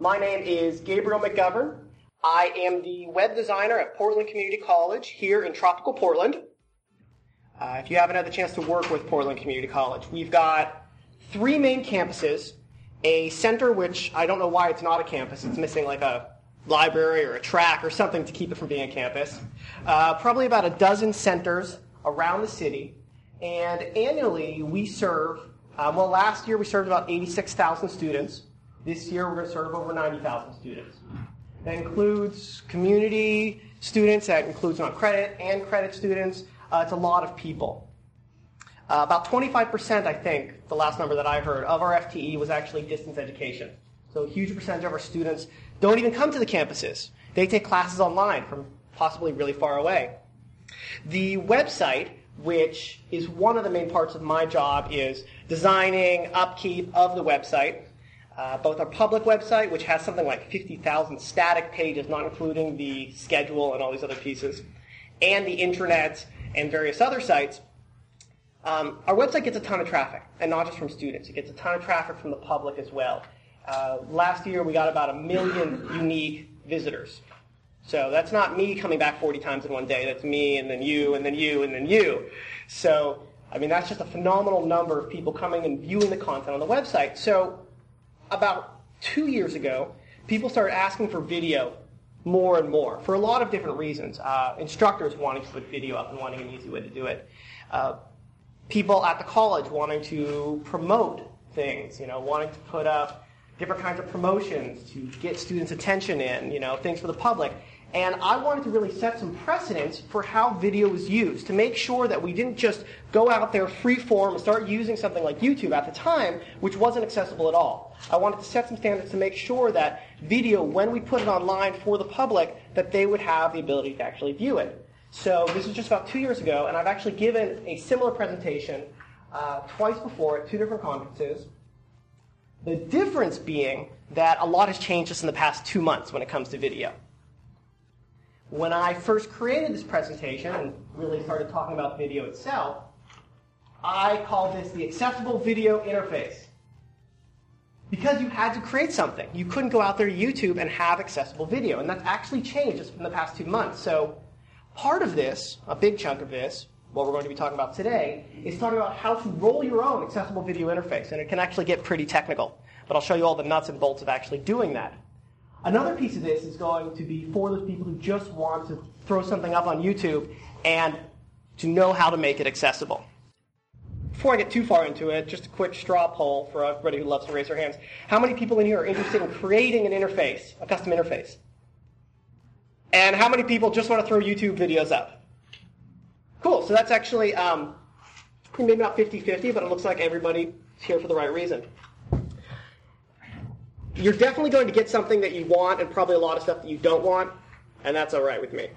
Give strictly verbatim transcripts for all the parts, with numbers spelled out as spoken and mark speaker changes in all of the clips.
Speaker 1: My name is Gabriel McGovern. I am the web designer at Portland Community College here in tropical Portland. Uh, if you haven't had the chance to work with Portland Community College, we've got three main campuses, a center which I don't know why it's not a campus. It's missing like a library or a track or something to keep it from being a campus. Uh, probably about a dozen centers around the city. And annually we serve, uh, well last year we served about eighty-six thousand students. This year we're going to serve over ninety thousand students. That includes community students, that includes non-credit and credit students. Uh, it's a lot of people. Uh, about twenty-five percent, I think, the last number that I heard, of our F T E was actually distance education. So a huge percentage of our students don't even come to the campuses. They take classes online from possibly really far away. The website, which is one of the main parts of my job, is designing, upkeep of the website. Uh, both our public website, which has something like fifty thousand static pages, not including the schedule and all these other pieces, and the intranet and various other sites. Um, our website gets a ton of traffic, and not just from students. It gets a ton of traffic from the public as well. Uh, last year, we got about a million unique visitors. So that's not me coming back forty times in one day. That's me, and then you, and then you, and then you. So, I mean, that's just a phenomenal number of people coming and viewing the content on the website. So, about two years ago, people started asking for video more and more for a lot of different reasons. Uh, instructors wanting to put video up and wanting an easy way to do it. Uh, people at the college wanting to promote things, you know, wanting to put up different kinds of promotions to get students' attention in, you know, things for the public. And I wanted to really set some precedents for how video is used, to make sure that we didn't just go out there free form and start using something like YouTube at the time, which wasn't accessible at all. I wanted to set some standards to make sure that video, when we put it online for the public, that they would have the ability to actually view it. So this was just about two years ago, and I've actually given a similar presentation uh, twice before at two different conferences. The difference being that a lot has changed just in the past two months when it comes to video. When I first created this presentation and really started talking about video itself, I called this the Accessible Video Interface. Because you had to create something. You couldn't go out there to YouTube and have accessible video. And that's actually changed just in the past two months. So part of this, a big chunk of this, what we're going to be talking about today, is talking about how to roll your own accessible video interface. And it can actually get pretty technical. But I'll show you all the nuts and bolts of actually doing that. Another piece of this is going to be for those people who just want to throw something up on YouTube and to know how to make it accessible. Before I get too far into it, just a quick straw poll for everybody who loves to raise their hands. How many people in here are interested in creating an interface, a custom interface? And how many people just want to throw YouTube videos up? Cool, so that's actually um, maybe not fifty-fifty, but it looks like everybody's here for the right reason. You're definitely going to get something that you want and probably a lot of stuff that you don't want, and that's all right with me.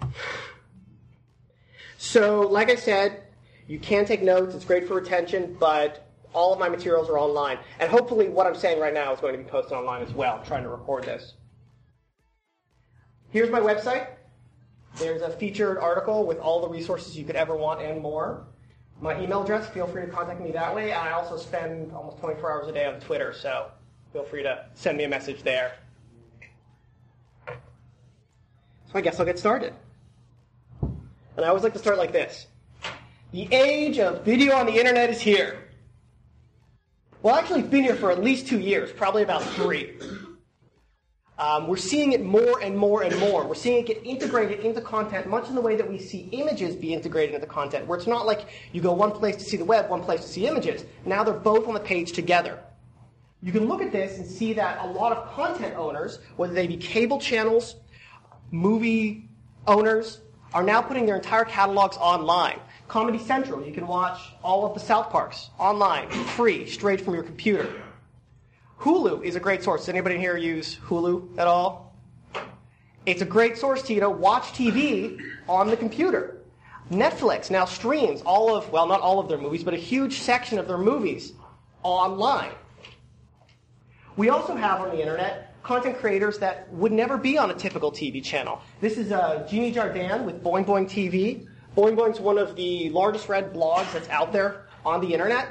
Speaker 1: So, like I said, you can take notes. It's great for retention, but all of my materials are online. And hopefully what I'm saying right now is going to be posted online as well. I'm trying to record this. Here's my website. There's a featured article with all the resources you could ever want and more. My email address, feel free to contact me that way. And I also spend almost twenty-four hours a day on Twitter, so feel free to send me a message there. So I guess I'll get started. And I always like to start like this. The age of video on the internet is here. Well, actually, it's been here for at least two years, probably about three. Um, we're seeing it more and more and more. We're seeing it get integrated into content, much in the way that we see images be integrated into content, where it's not like you go one place to see the web, one place to see images. Now they're both on the page together. You can look at this and see that a lot of content owners, whether they be cable channels, movie owners, are now putting their entire catalogs online. Comedy Central, you can watch all of the South Parks online, free, straight from your computer. Hulu is a great source. Does anybody here use Hulu at all? It's a great source to, you know, watch T V on the computer. Netflix now streams all of, well, not all of their movies, but a huge section of their movies online. We also have on the internet content creators that would never be on a typical T V channel. This is uh, Jeannie Jardin with Boing Boing T V. Boing Boing's one of the largest read blogs that's out there on the internet.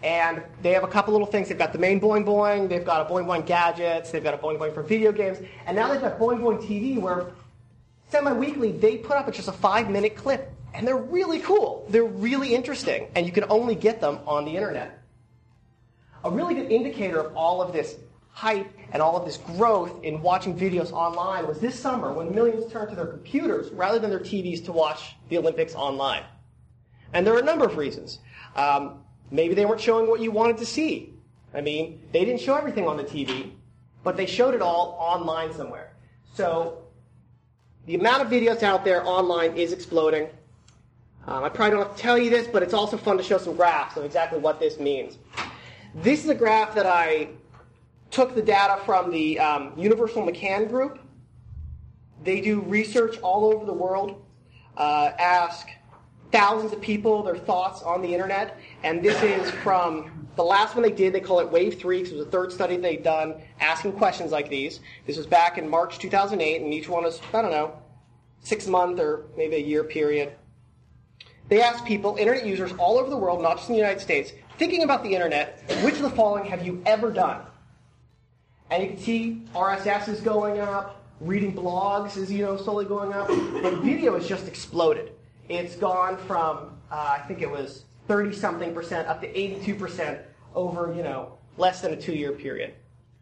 Speaker 1: And they have a couple little things. They've got the main Boing Boing. They've got a Boing Boing Gadgets. They've got a Boing Boing for video games. And now they've got Boing Boing T V where semi-weekly they put up just a five-minute clip. And they're really cool. They're really interesting. And you can only get them on the internet. A really good indicator of all of this hype and all of this growth in watching videos online was this summer when millions turned to their computers rather than their T Vs to watch the Olympics online. And there are a number of reasons. Um, maybe they weren't showing what you wanted to see. I mean, they didn't show everything on the T V, but they showed it all online somewhere. So the amount of videos out there online is exploding. Um, I probably don't have to tell you this, but it's also fun to show some graphs of exactly what this means. This is a graph that I took the data from the um, Universal McCann Group. They do research all over the world, uh, ask thousands of people their thoughts on the internet, and this is from the last one they did. They call it Wave three, because it was the third study they'd done asking questions like these. This was back in March two thousand eight, and each one was, I don't know, six-month or maybe a year period. They asked people, internet users all over the world, not just in the United States, thinking about the internet, which of the following have you ever done? And you can see R S S is going up, reading blogs is, you know, slowly going up, but video has just exploded. It's gone from, uh, I think it was thirty-something percent up to eighty-two percent over, you know, less than a two-year period.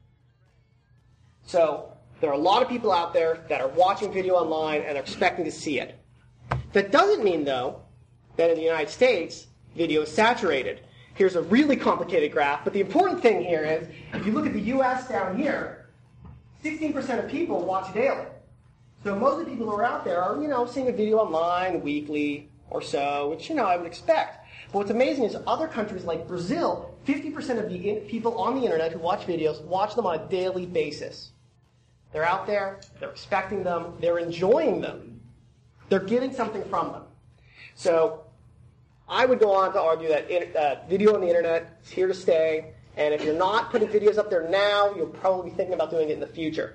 Speaker 1: So there are a lot of people out there that are watching video online and are expecting to see it. That doesn't mean, though, that in the United States, video is saturated. Here's a really complicated graph, but the important thing here is, if you look at the U S down here, sixteen percent of people watch daily. So most of the people who are out there are, you know, seeing a video online weekly or so, which, you know, I would expect. But what's amazing is other countries like Brazil, fifty percent of the in- people on the internet who watch videos watch them on a daily basis. They're out there, they're expecting them, they're enjoying them. They're getting something from them. So I would go on to argue that in, uh, video on the internet is here to stay, and if you're not putting videos up there now, you'll probably be thinking about doing it in the future.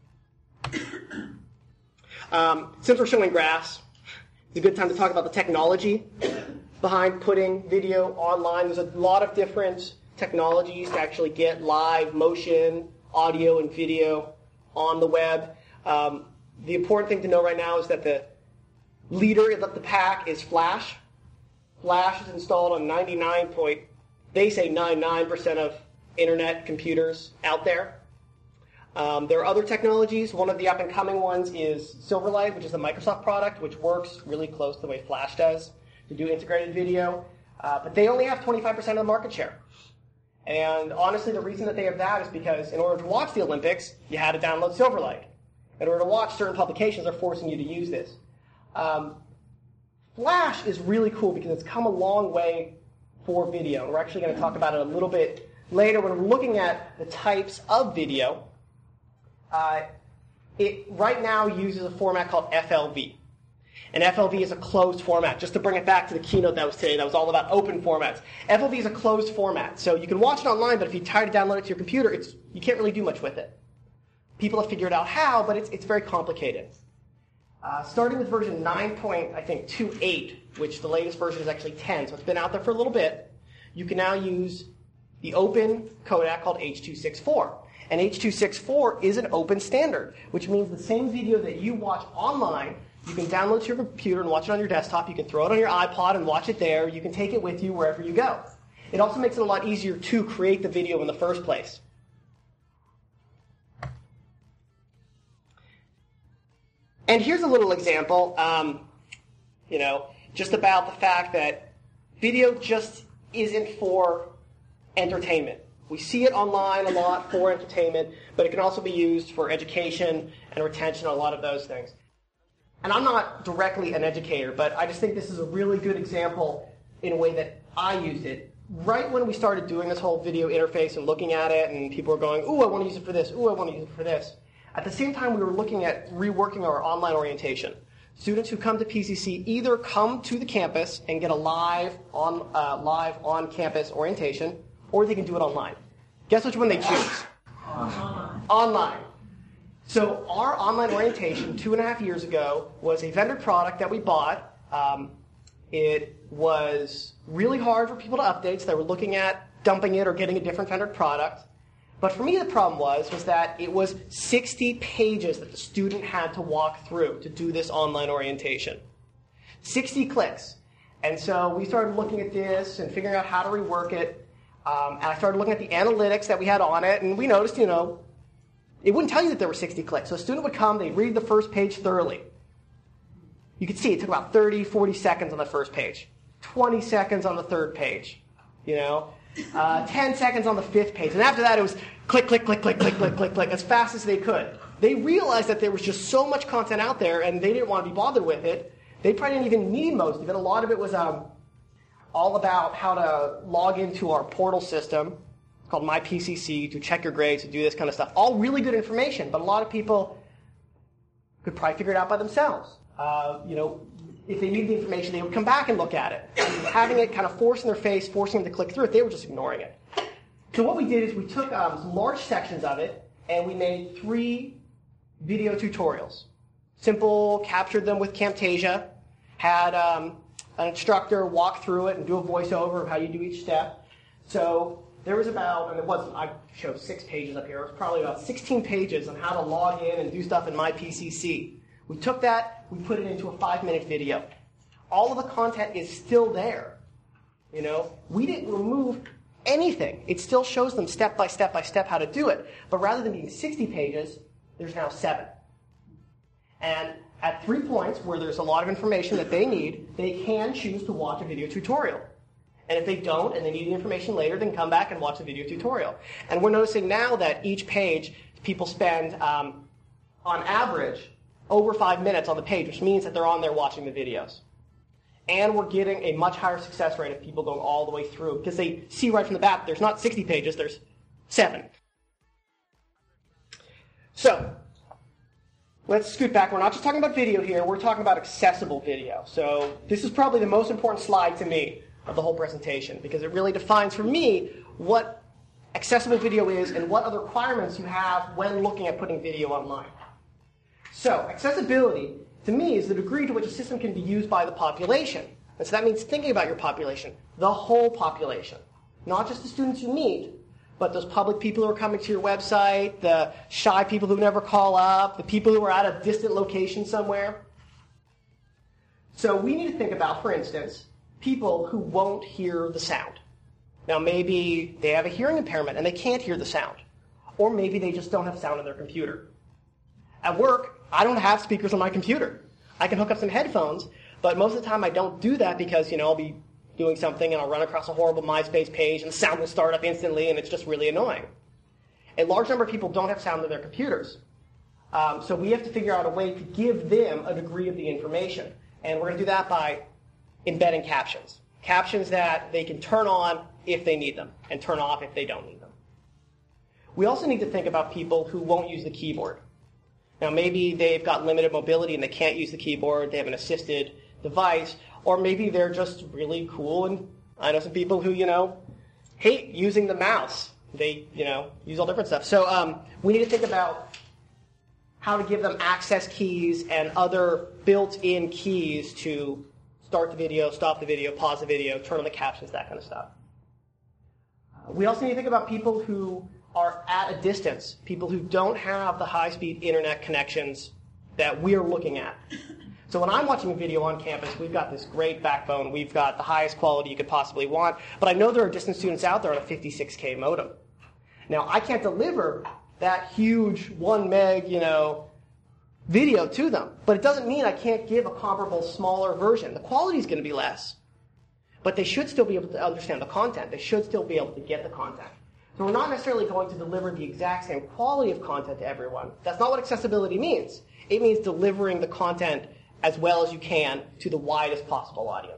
Speaker 1: Um, since we're showing graphs, it's a good time to talk about the technology behind putting video online. There's a lot of different technologies to actually get live motion, audio, and video on the web. Um, the important thing to know right now is that the leader of the pack is Flash. Flash is installed on ninety-nine point, they say ninety-nine percent of internet computers out there. Um, there are other technologies. One of the up-and-coming ones is Silverlight, which is a Microsoft product, which works really close to the way Flash does to do integrated video. Uh, but they only have twenty-five percent of the market share. And honestly, the reason that they have that is because in order to watch the Olympics, you had to download Silverlight. In order to watch certain publications, they're forcing you to use this. Um, Flash is really cool because it's come a long way for video. And we're actually going to talk about it a little bit later when we're looking at the types of video. Uh, it right now uses a format called F L V. And F L V is a closed format. Just to bring it back to the keynote that was today, that was all about open formats. F L V is a closed format. So you can watch it online, but if you try to download it to your computer, it's, you can't really do much with it. People have figured out how, but it's, it's very complicated. Uh, starting with version nine point two eight, which the latest version is actually ten, so it's been out there for a little bit, you can now use the open codec called H two sixty-four. And H two sixty-four is an open standard, which means the same video that you watch online, you can download to your computer and watch it on your desktop. You can throw it on your iPod and watch it there. You can take it with you wherever you go. It also makes it a lot easier to create the video in the first place. And here's a little example, um, you know, just about the fact that video just isn't for entertainment. We see it online a lot for entertainment, but it can also be used for education and retention, a lot of those things. And I'm not directly an educator, but I just think this is a really good example in a way that I used it. Right when we started doing this whole video interface and looking at it, and people were going, ooh, I want to use it for this, ooh, I want to use it for this. At the same time, we were looking at reworking our online orientation. Students who come to P C C either come to the campus and get a live on uh, live on-campus orientation, or they can do it online. Guess which one they choose? Online. Online. So our online orientation two and a half years ago was a vendor product that we bought. Um, it was really hard for people to update, so they were looking at dumping it or getting a different vendor product. But for me, the problem was, was that it was sixty pages that the student had to walk through to do this online orientation. sixty clicks. And so we started looking at this and figuring out how to rework it. Um, and I started looking at the analytics that we had on it, and we noticed, you know, it wouldn't tell you that there were sixty clicks. So a student would come, they'd read the first page thoroughly. You could see it took about thirty, forty seconds on the first page, twenty seconds on the third page, you know, uh, ten seconds on the fifth page. And after that, it was click, click, click, click, click, click, click, click, as fast as they could. They realized that there was just so much content out there, and they didn't want to be bothered with it. They probably didn't even need most of it. A lot of it was um, all about how to log into our portal system. It's called My P C C, to check your grades, to do this kind of stuff. All really good information, but a lot of people could probably figure it out by themselves. Uh, you know, if they needed the information, they would come back and look at it. And having it kind of forced in their face, forcing them to click through it, they were just ignoring it. So what we did is we took um, some large sections of it, and we made three video tutorials. Simple, captured them with Camtasia, had um, an instructor walk through it and do a voiceover of how you do each step. So there was about, and it wasn't, I showed six pages up here, it was probably about sixteen pages on how to log in and do stuff in My P C C. We took that, we put it into a five-minute video. All of the content is still there. You know, we didn't remove anything. It still shows them step by step by step how to do it. But rather than being sixty pages, there's now seven. And at three points where there's a lot of information that they need, they can choose to watch a video tutorial. And if they don't and they need the information later, then come back and watch the video tutorial. And we're noticing now that each page, people spend, um, on average, over five minutes on the page, which means that they're on there watching the videos. And we're getting a much higher success rate of people going all the way through, because they see right from the bat there's not sixty pages, there's seven. So, let's scoot back. We're not just talking about video here, we're talking about accessible video. So this is probably the most important slide to me of the whole presentation, because it really defines for me what accessible video is and what other requirements you have when looking at putting video online. So, accessibility, to me, is the degree to which a system can be used by the population. And so that means thinking about your population, the whole population. Not just the students you meet, but those public people who are coming to your website, the shy people who never call up, the people who are at a distant location somewhere. So we need to think about, for instance, people who won't hear the sound. Now maybe they have a hearing impairment and they can't hear the sound. Or maybe they just don't have sound on their computer. At work, I don't have speakers on my computer. I can hook up some headphones, but most of the time I don't do that because, you know, I'll be doing something and I'll run across a horrible MySpace page and the sound will start up instantly and it's just really annoying. A large number of people don't have sound on their computers. Um, so we have to figure out a way to give them a degree of the information. And we're going to do that by embedding captions. Captions that they can turn on if they need them and turn off if they don't need them. We also need to think about people who won't use the keyboard. Now maybe they've got limited mobility and they can't use the keyboard, they have an assisted device, or maybe they're just really cool, and I know some people who, you know, hate using the mouse. They, you know, use all different stuff. So um, we need to think about how to give them access keys and other built-in keys to start the video, stop the video, pause the video, turn on the captions, that kind of stuff. Uh, we also need to think about people who are at a distance, people who don't have the high-speed internet connections that we're looking at. So when I'm watching a video on campus, we've got this great backbone, we've got the highest quality you could possibly want, but I know there are distant students out there on a fifty-six K modem. Now, I can't deliver that huge one meg, you know, video to them, but it doesn't mean I can't give a comparable, smaller version. The quality is going to be less, but they should still be able to understand the content. They should still be able to get the content. So we're not necessarily going to deliver the exact same quality of content to everyone. That's not what accessibility means. It means delivering the content as well as you can to the widest possible audience.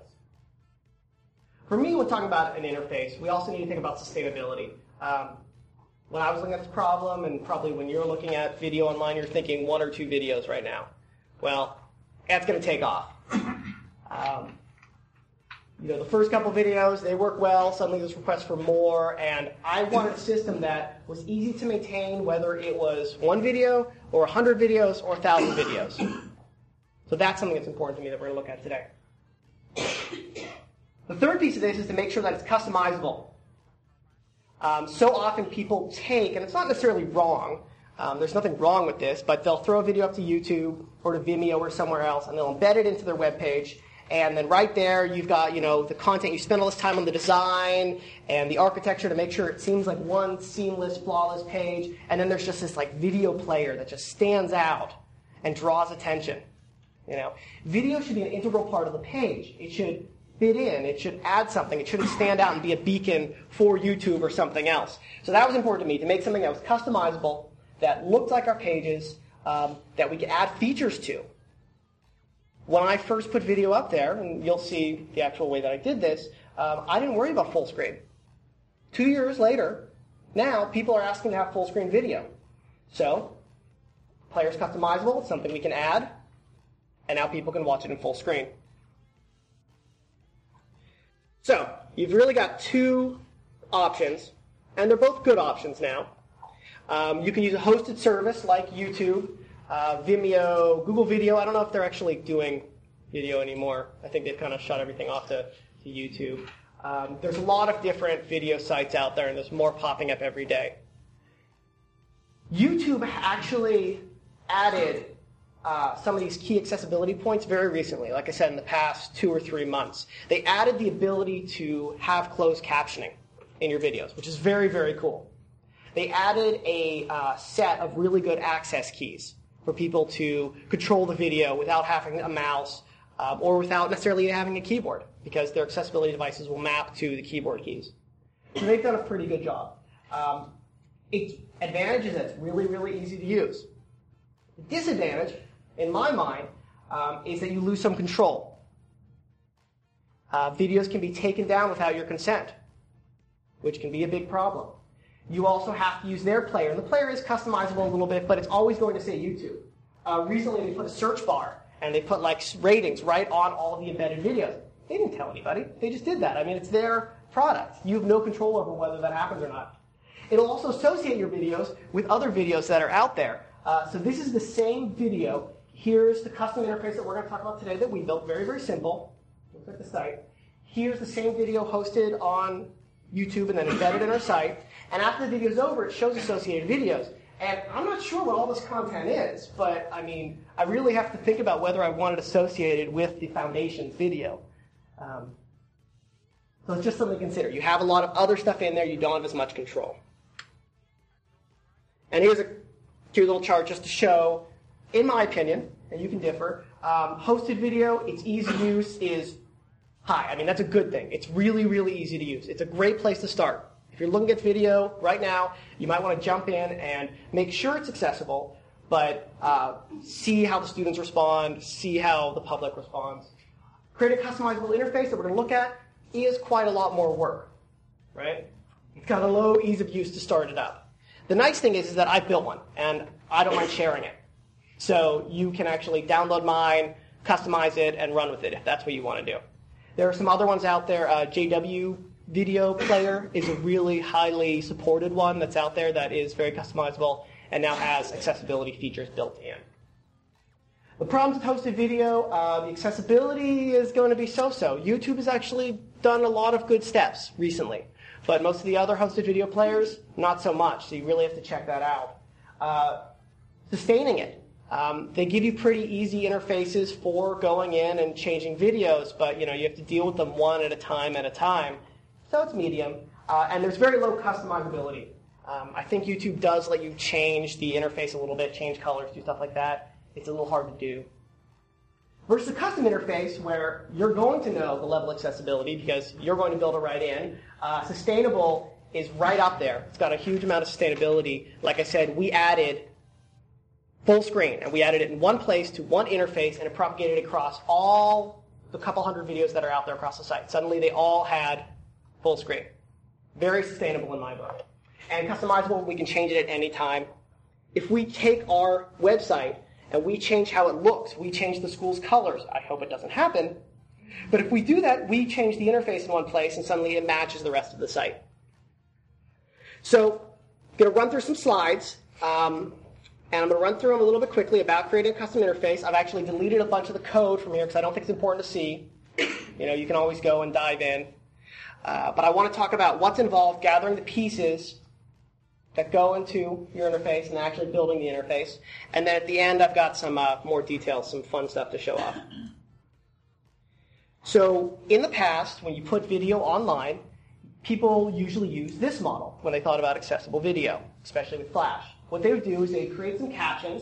Speaker 1: For me, when talking about an interface, we also need to think about sustainability. Um, when I was looking at this problem, and probably when you're looking at video online, you're thinking one or two videos right now. Well, that's going to take off. Um, You know, the first couple videos, they work well. Suddenly there's requests for more. And I wanted a system that was easy to maintain, whether it was one video or one hundred videos or one thousand videos. So that's something that's important to me that we're going to look at today. The third piece of this is to make sure that it's customizable. Um, so often people take, and it's not necessarily wrong, um, there's nothing wrong with this, but they'll throw a video up to YouTube or to Vimeo or somewhere else, and they'll embed it into their web page. And then right there, you've got, you know, the content. You spend all this time on the design and the architecture to make sure it seems like one seamless, flawless page. And then there's just this like video player that just stands out and draws attention. You know, video should be an integral part of the page. It should fit in. It should add something. It shouldn't stand out and be a beacon for YouTube or something else. So that was important to me, to make something that was customizable, that looked like our pages, um, that we could add features to. When I first put video up there, and you'll see the actual way that I did this, um, I didn't worry about full screen. Two years later, now people are asking to have full screen video. So, player's customizable, it's something we can add, and now people can watch it in full screen. So, you've really got two options, and they're both good options now. Um, you can use a hosted service like YouTube, Uh, Vimeo, Google Video. I don't know if they're actually doing video anymore. I think they've kind of shut everything off to, to YouTube. Um, there's a lot of different video sites out there, and there's more popping up every day. YouTube actually added uh, some of these key accessibility points very recently, like I said, in the past two or three months. They added the ability to have closed captioning in your videos, which is very, very cool. They added a uh, set of really good access keys for people to control the video without having a mouse um, or without necessarily having a keyboard, because their accessibility devices will map to the keyboard keys. So they've done a pretty good job. Um, its advantage is that it's really, really easy to use. The disadvantage, in my mind, um, is that you lose some control. Uh, videos can be taken down without your consent, which can be a big problem. You also have to use their player. And the player is customizable a little bit, but it's always going to say YouTube. Uh, recently, they put a search bar, and they put like ratings right on all of the embedded videos. They didn't tell anybody. They just did that. I mean, it's their product. You have no control over whether that happens or not. It'll also associate your videos with other videos that are out there. Uh, so this is the same video. Here's the custom interface that we're going to talk about today that we built. Very, very simple. Looks like the site. Here's the same video hosted on YouTube and then embedded in our site. And after the video's over, it shows associated videos. And I'm not sure what all this content is, but I mean, I really have to think about whether I want it associated with the Foundation's video. Um, so it's just something to consider. You have a lot of other stuff in there, you don't have as much control. And here's a cute little chart just to show, in my opinion, and you can differ, um, hosted video, its ease of use is high. I mean, that's a good thing. It's really, really easy to use. It's a great place to start. If you're looking at video right now, you might want to jump in and make sure it's accessible, but uh, see how the students respond, see how the public responds. Create a customizable interface that we're going to look at is quite a lot more work, right? It's got a low ease of use to start it up. The nice thing is, is that I built one, and I don't mind sharing it. So you can actually download mine, customize it, and run with it if that's what you want to do. There are some other ones out there. Uh, J W Video Player is a really highly supported one that's out there that is very customizable and now has accessibility features built in. The problems with hosted video, uh, the accessibility is going to be so-so. YouTube has actually done a lot of good steps recently, but most of the other hosted video players, not so much, so you really have to check that out. Uh, sustaining it. Um, they give you pretty easy interfaces for going in and changing videos, but you know you have to deal with them one at a time at a time. So it's medium, uh, and there's very low customizability. Um, I think YouTube does let you change the interface a little bit, change colors, do stuff like that. It's a little hard to do. Versus a custom interface where you're going to know the level of accessibility because you're going to build it right in. Uh, sustainable is right up there. It's got a huge amount of sustainability. Like I said, we added full screen, and we added it in one place to one interface, and it propagated across all the couple hundred videos that are out there across the site. Suddenly they all had full screen. Very sustainable in my book. And customizable, we can change it at any time. If we take our website and we change how it looks, we change the school's colors. I hope it doesn't happen. But if we do that, we change the interface in one place and suddenly it matches the rest of the site. So I'm going to run through some slides. Um, and I'm going to run through them a little bit quickly about creating a custom interface. I've actually deleted a bunch of the code from here because I don't think it's important to see. You know, you can always go and dive in. Uh, but I want to talk about what's involved gathering the pieces that go into your interface and actually building the interface. And then at the end, I've got some uh, more details, some fun stuff to show off. So in the past, when you put video online, people usually use this model when they thought about accessible video, especially with Flash. What they would do is they'd create some captions,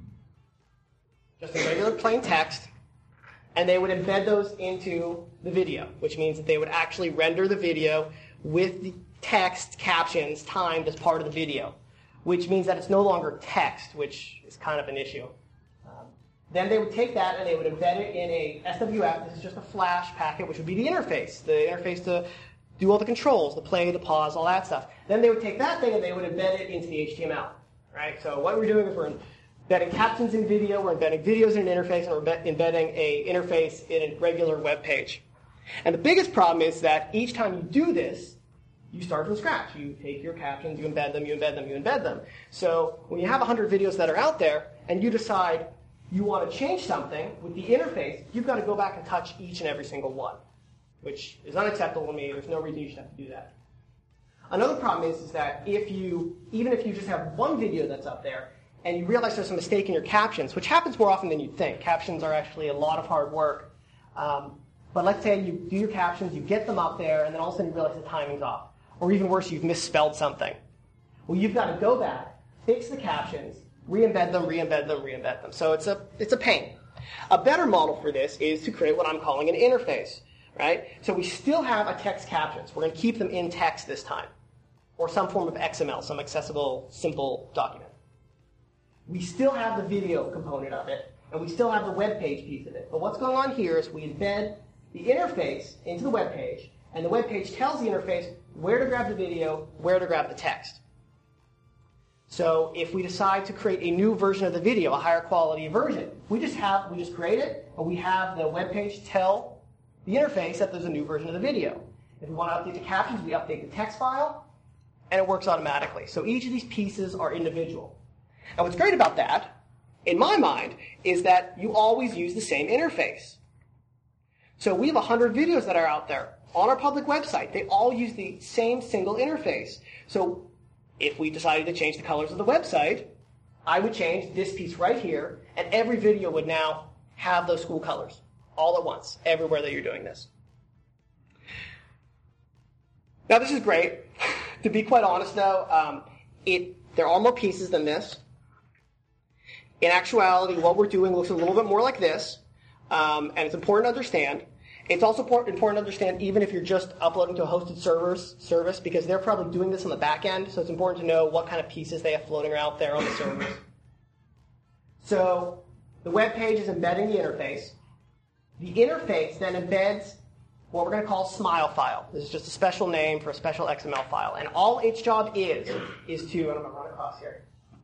Speaker 1: just a regular plain text, and they would embed those into the video, which means that they would actually render the video with the text, captions, timed as part of the video, which means that it's no longer text, which is kind of an issue. Um, then they would take that and they would embed it in a S W F. This is just a Flash packet, which would be the interface, the interface to do all the controls, the play, the pause, all that stuff. Then they would take that thing and they would embed it into the H T M L. Right? So what we're doing is we're embedding captions in video, we're embedding videos in an interface, and we're embedding a interface in a regular web page. And the biggest problem is that each time you do this, you start from scratch. You take your captions, you embed them, you embed them, you embed them. So when you have one hundred videos that are out there, and you decide you want to change something with the interface, you've got to go back and touch each and every single one, which is unacceptable to me. There's no reason you should have to do that. Another problem is, is that if you, even if you just have one video that's up there, and you realize there's a mistake in your captions, which happens more often than you'd think. Captions are actually a lot of hard work. Um, but let's say you do your captions, you get them up there, and then all of a sudden you realize the timing's off. Or even worse, you've misspelled something. Well, you've got to go back, fix the captions, re-embed them, re-embed them, re-embed them. So it's a, it's a pain. A better model for this is to create what I'm calling an interface. Right? So we still have a text captions. We're going to keep them in text this time, or some form of X M L, some accessible, simple document. We still have the video component of it, and we still have the web page piece of it. But what's going on here is we embed the interface into the web page, and the web page tells the interface where to grab the video, where to grab the text. So if we decide to create a new version of the video, a higher quality version, we just have we just create it, and we have the web page tell the interface that there's a new version of the video. If we want to update the captions, we update the text file, and it works automatically. So each of these pieces are individual. And what's great about that, in my mind, is that you always use the same interface. So we have one hundred videos that are out there on our public website. They all use the same single interface. So if we decided to change the colors of the website, I would change this piece right here, and every video would now have those school colors. All at once, everywhere that you're doing this. Now, this is great. To be quite honest, though, um, it there are more pieces than this. In actuality, what we're doing looks a little bit more like this, um, and it's important to understand. It's also important to understand even if you're just uploading to a hosted servers service, because they're probably doing this on the back end, so it's important to know what kind of pieces they have floating out there on the servers. So the web page is embedding the interface. The interface then embeds what we're going to call smile file. This is just a special name for a special X M L file. And all its job is, is to, and I'm going to run across here,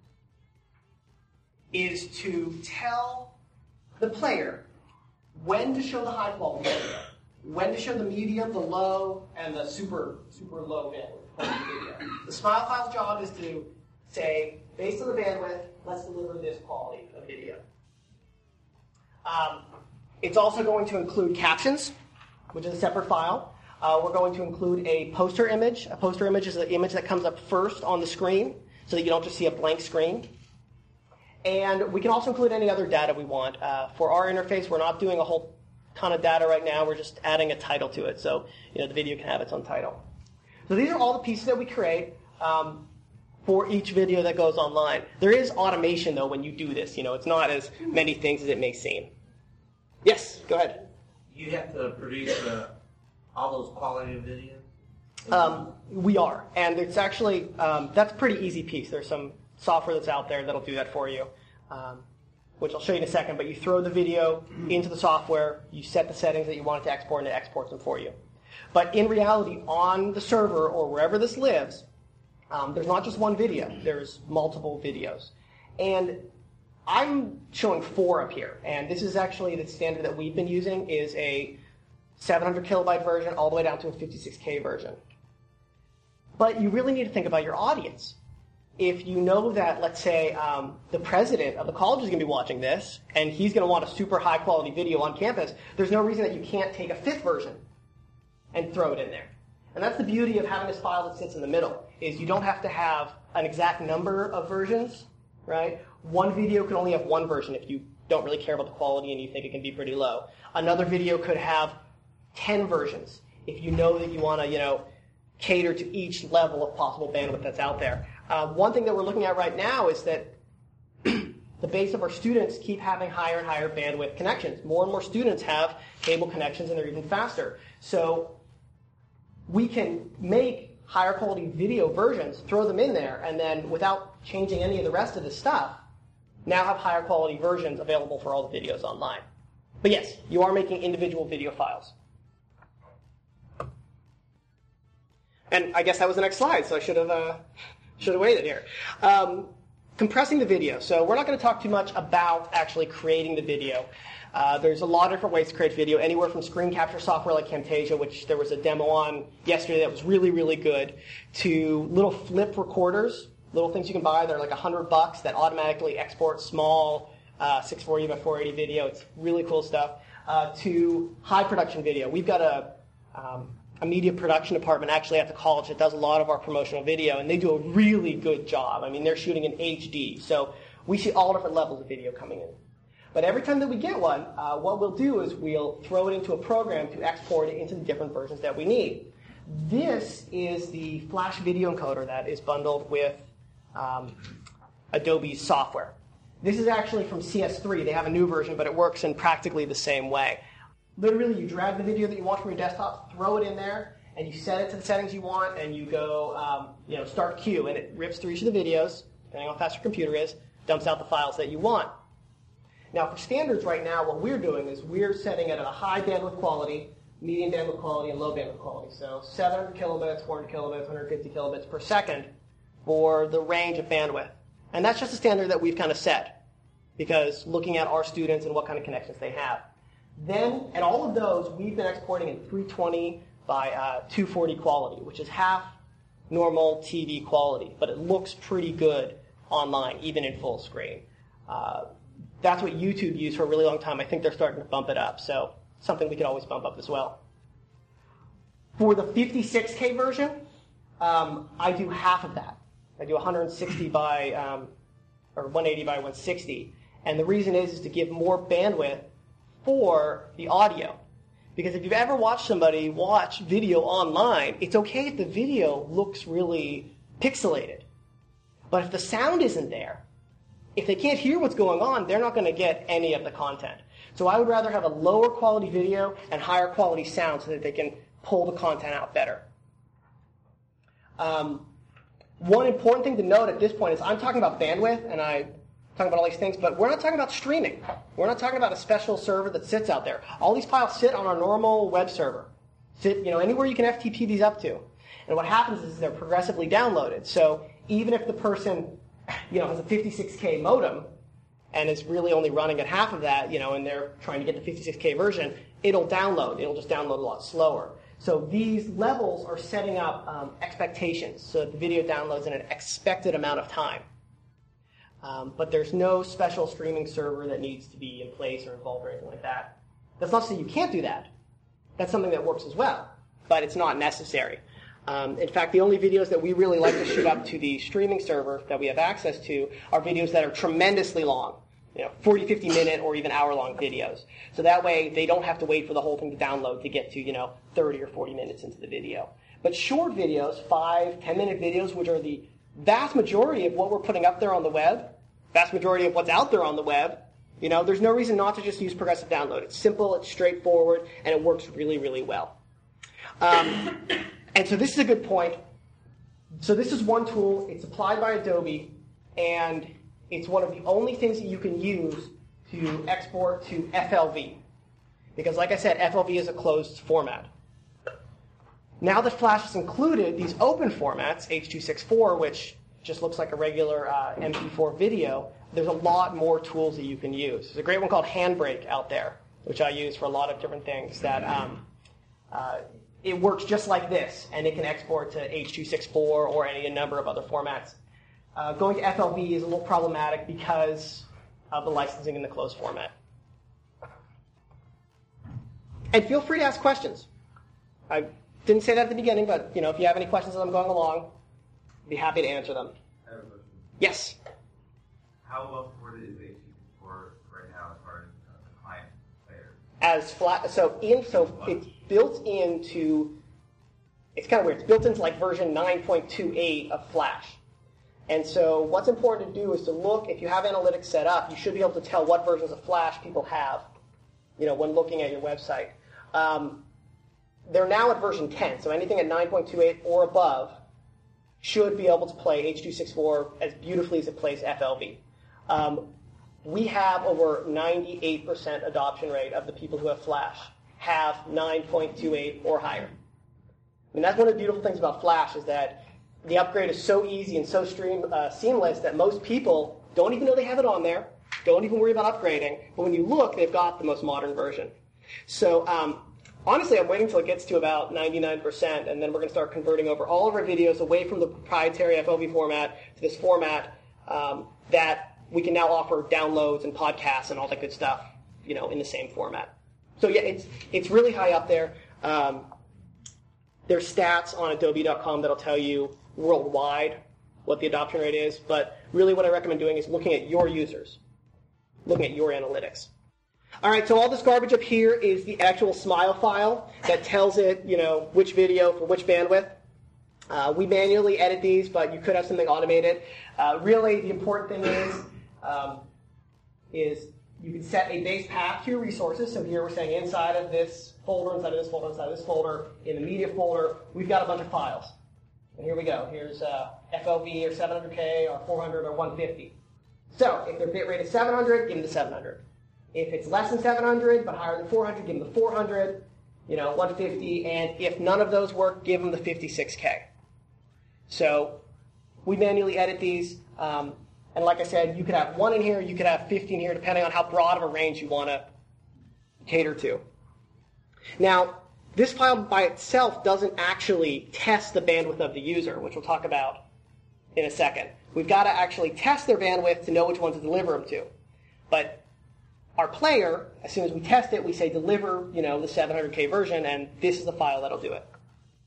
Speaker 1: is to tell the player when to show the high quality video, when to show the medium, the low, and the super, super low bandwidth video. The smile file's job is to say, based on the bandwidth, let's deliver this quality of video. Um, It's also going to include captions, which is a separate file. Uh, we're going to include a poster image. A poster image is the image that comes up first on the screen, so that you don't just see a blank screen. And we can also include any other data we want. Uh, for our interface, we're not doing a whole ton of data right now. We're just adding a title to it, so you know the video can have its own title. So these are all the pieces that we create um, for each video that goes online. There is automation, though, when you do this. You know, it's not as many things as it may seem. Yes, go ahead.
Speaker 2: You have to produce uh, all those quality of videos?
Speaker 1: Um, we are, and it's actually, um, that's a pretty easy piece. There's some software that's out there that'll do that for you, um, which I'll show you in a second, but you throw the video into the software, you set the settings that you want it to export, and it exports them for you. But in reality, on the server or wherever this lives, um, there's not just one video. There's multiple videos. And I'm showing four up here, and this is actually the standard that we've been using is a seven hundred kilobyte version all the way down to a fifty-six K version. But you really need to think about your audience. If you know that, let's say, um, the president of the college is going to be watching this, and he's going to want a super high-quality video on campus, there's no reason that you can't take a fifth version and throw it in there. And that's the beauty of having this file that sits in the middle, is you don't have to have an exact number of versions, right? One video can only have one version if you don't really care about the quality and you think it can be pretty low. Another video could have ten versions if you know that you want to, you know, cater to each level of possible bandwidth that's out there. Uh, one thing that we're looking at right now is that the base of our students keep having higher and higher bandwidth connections. More and more students have cable connections, and they're even faster. So we can make higher quality video versions, throw them in there, and then without changing any of the rest of the stuff, now have higher quality versions available for all the videos online. But yes, you are making individual video files. And I guess that was the next slide, so I should have uh, should have waited here. Um, compressing the video. So we're not going to talk too much about actually creating the video. Uh, there's a lot of different ways to create video, anywhere from screen capture software like Camtasia, which there was a demo on yesterday that was really, really good, to little flip recorders, little things you can buy. They're like a hundred bucks that automatically export small uh, six forty by four eighty video. It's really cool stuff. Uh, to high production video. We've got a um, a media production department actually at the college that does a lot of our promotional video, and they do a really good job. I mean, they're shooting in H D, so we see all different levels of video coming in. But every time that we get one, uh, what we'll do is we'll throw it into a program to export it into the different versions that we need. This is the Flash video encoder that is bundled with um, Adobe's software. This is actually from C S three. They have a new version, but it works in practically the same way. Literally, you drag the video that you want from your desktop, throw it in there, and you set it to the settings you want, and you go, um, you know, start queue, and it rips through each of the videos, depending on how fast your computer is, dumps out the files that you want. Now, for standards right now, what we're doing is we're setting it at a high bandwidth quality, medium bandwidth quality, and low bandwidth quality. So seven hundred kilobits, four hundred kilobits, one hundred fifty kilobits per second for the range of bandwidth. And that's just a standard that we've kind of set, because looking at our students and what kind of connections they have. Then, and all of those, we've been exporting in three twenty by uh, two forty quality, which is half normal T V quality, but it looks pretty good online, even in full screen. Uh, that's what YouTube used for a really long time. I think they're starting to bump it up, so something we could always bump up as well. For the fifty-six K version, um, I do half of that. I do one hundred sixty by, um, or one eighty by one sixty, and the reason is, is to give more bandwidth for the audio. Because if you've ever watched somebody watch video online, it's okay if the video looks really pixelated. But if the sound isn't there, if they can't hear what's going on, they're not going to get any of the content. So I would rather have a lower quality video and higher quality sound so that they can pull the content out better. Um, one important thing to note at this point is I'm talking about bandwidth, and I talking about all these things, but we're not talking about streaming. We're not talking about a special server that sits out there. All these files sit on our normal web server. Sit, you know, anywhere you can F T P these up to. And what happens is they're progressively downloaded. So even if the person, you know, has a fifty-six K modem and is really only running at half of that, you know, and they're trying to get the fifty-six K version, it'll download. It'll just download a lot slower. So these levels are setting up um, expectations so that the video downloads in an expected amount of time. Um, but there's no special streaming server that needs to be in place or involved or anything like that. That's not to say you can't do that. That's something that works as well, but it's not necessary. Um, in fact, the only videos that we really like to shoot up to the streaming server that we have access to are videos that are tremendously long, you know, forty, fifty minute or even hour-long videos. So that way they don't have to wait for the whole thing to download to get to, you know, thirty or forty minutes into the video. But short videos, five, ten minute videos, which are the vast majority of what we're putting up there on the web, vast majority of what's out there on the web, you know, there's no reason not to just use progressive download. It's simple, it's straightforward, and it works really, really well. Um, and so this is a good point. So this is one tool. It's applied by Adobe, and it's one of the only things that you can use to export to F L V. Because like I said, F L V is a closed format. Now that Flash has included these open formats, H two sixty-four, which just looks like a regular uh, M P four video, there's a lot more tools that you can use. There's a great one called Handbrake out there, which I use for a lot of different things. That um, uh, it works just like this, and it can export to H two sixty-four or any number of other formats. Uh, going to F L V is a little problematic because of the licensing in the closed format. And feel free to ask questions. I Didn't say that at the beginning, but you know, if you have any questions as I'm going along, I'd be happy to answer them.
Speaker 3: I have a question.
Speaker 1: Yes.
Speaker 3: How well supported is H T C four right now as far as uh, the client player?
Speaker 1: As flat, so in, so it's built into, it's kind of weird, it's built into like version nine point two eight of Flash. And so what's important to do is to look, if you have analytics set up, you should be able to tell what versions of Flash people have, you know, when looking at your website. Um, they're now at version ten, so anything at nine point two eight or above should be able to play H two sixty-four as beautifully as it plays F L V. Um, we have over ninety-eight percent adoption rate of the people who have Flash have nine point two eight or higher. I mean, that's one of the beautiful things about Flash is that the upgrade is so easy and so stream, uh, seamless that most people don't even know they have it on there, don't even worry about upgrading, but when you look, they've got the most modern version. So um, honestly, I'm waiting until it gets to about ninety-nine percent, and then we're going to start converting over all of our videos away from the proprietary F L V format to this format um, that we can now offer downloads and podcasts and all that good stuff, you know, in the same format. So yeah, it's it's really high up there. Um, there's stats on Adobe dot com that'll tell you worldwide what the adoption rate is, but really what I recommend doing is looking at your users, looking at your analytics. All right, so all this garbage up here is the actual Smile file that tells it, you know, which video for which bandwidth. Uh, we manually edit these, but you could have something automated. Uh, really, the important thing is, um, is you can set a base path to your resources. So here we're saying inside of this folder, inside of this folder, inside of this folder, in the media folder, we've got a bunch of files. And here we go. Here's uh, F L V or seven hundred K or four hundred or one fifty. So if their bit rate is seven hundred, give them the seven hundred. If it's less than seven hundred but higher than four hundred, give them the four hundred, you know, one fifty. And if none of those work, give them the fifty-six K. So we manually edit these. Um, and like I said, you could have one in here, you could have fifteen here, depending on how broad of a range you want to cater to. Now, this file by itself doesn't actually test the bandwidth of the user, which we'll talk about in a second. We've got to actually test their bandwidth to know which one to deliver them to. But our player, as soon as we test it, we say deliver, you know, the seven hundred K version, and this is the file that'll do it.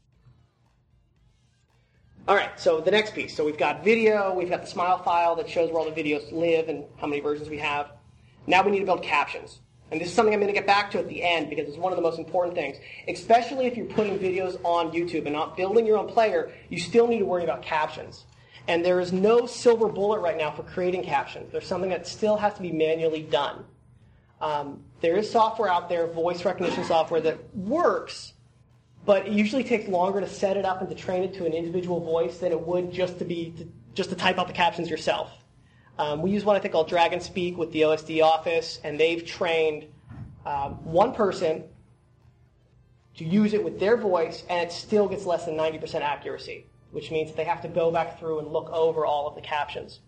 Speaker 1: All right, so the next piece. So we've got video, we've got the Smile file that shows where all the videos live and how many versions we have. Now we need to build captions. And this is something I'm going to get back to at the end because it's one of the most important things. Especially if you're putting videos on YouTube and not building your own player, you still need to worry about captions. And there is no silver bullet right now for creating captions. There's something that still has to be manually done. Um, there is software out there, voice recognition software, that works, but it usually takes longer to set it up and to train it to an individual voice than it would just to be to, just to type out the captions yourself. Um, we use one I think called Dragon Speak with the O S D office, and they've trained um, one person to use it with their voice, and it still gets less than ninety percent accuracy, which means that they have to go back through and look over all of the captions.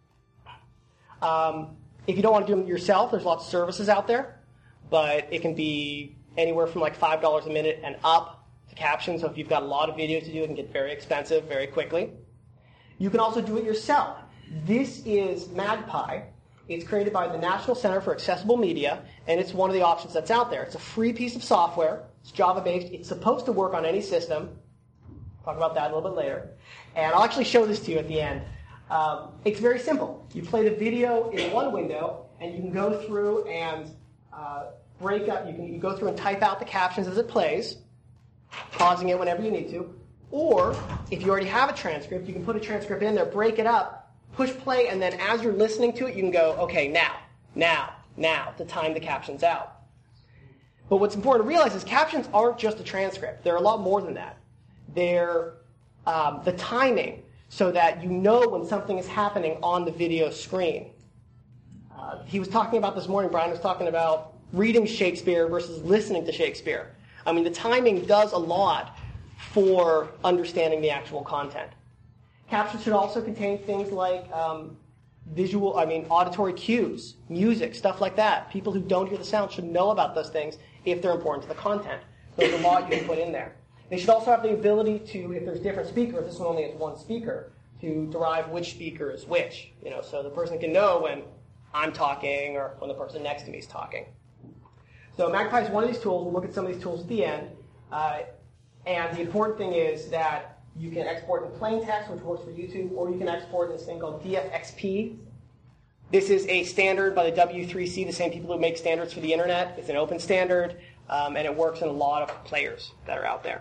Speaker 1: Um, if you don't want to do them yourself, there's lots of services out there, but it can be anywhere from like five dollars a minute and up to captions, so if you've got a lot of video to do, it can get very expensive very quickly. You can also do it yourself. This is Magpie. It's created by the National Center for Accessible Media, and it's one of the options that's out there. It's a free piece of software. It's Java-based. It's supposed to work on any system. I'll talk about that a little bit later. And I'll actually show this to you at the end. Um, it's very simple. You play the video in one window, and you can go through and uh, break up. You can you go through and type out the captions as it plays, pausing it whenever you need to. Or, if you already have a transcript, you can put a transcript in there, break it up, push play, and then as you're listening to it, you can go, okay, now, now, now, to time the captions out. But what's important to realize is captions aren't just a transcript. They're a lot more than that. They're um, the timing, so that you know when something is happening on the video screen. Uh, he was talking about this morning, Brian was talking about reading Shakespeare versus listening to Shakespeare. I mean, the timing does a lot for understanding the actual content. Captions should also contain things like um, visual, I mean, auditory cues, music, stuff like that. People who don't hear the sound should know about those things if they're important to the content. There's a lot you can put in there. They should also have the ability to, if there's different speakers, this one only has one speaker, to derive which speaker is which. You know, so the person can know when I'm talking or when the person next to me is talking. So Magpie is one of these tools. We'll look at some of these tools at the end. Uh, And the important thing is that you can export in plain text, which works for YouTube, or you can export in this thing called D F X P. This is a standard by the W three C, the same people who make standards for the internet. It's an open standard, um, and it works in a lot of players that are out there.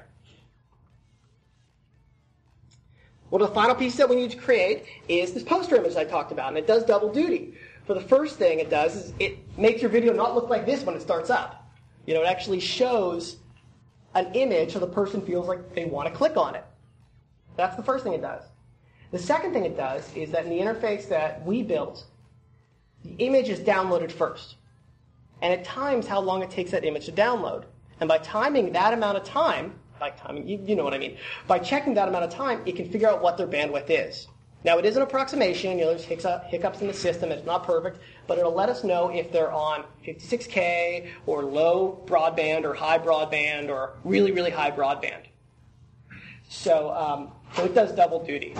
Speaker 1: One of the final pieces that we need to create is this poster image I talked about, and it does double duty. For the first thing it does is it makes your video not look like this when it starts up. You know, it actually shows an image so the person feels like they want to click on it. That's the first thing it does. The second thing it does is that in the interface that we built, the image is downloaded first. And it times how long it takes that image to download. And by timing that amount of time, by timing, you, you know what I mean, by checking that amount of time, it can figure out what their bandwidth is. Now, it is an approximation. You know, there's hiccups in the system. It's not perfect. But it'll let us know if they're on fifty-six K or low broadband or high broadband or really, really high broadband. So, um, so it does double duty.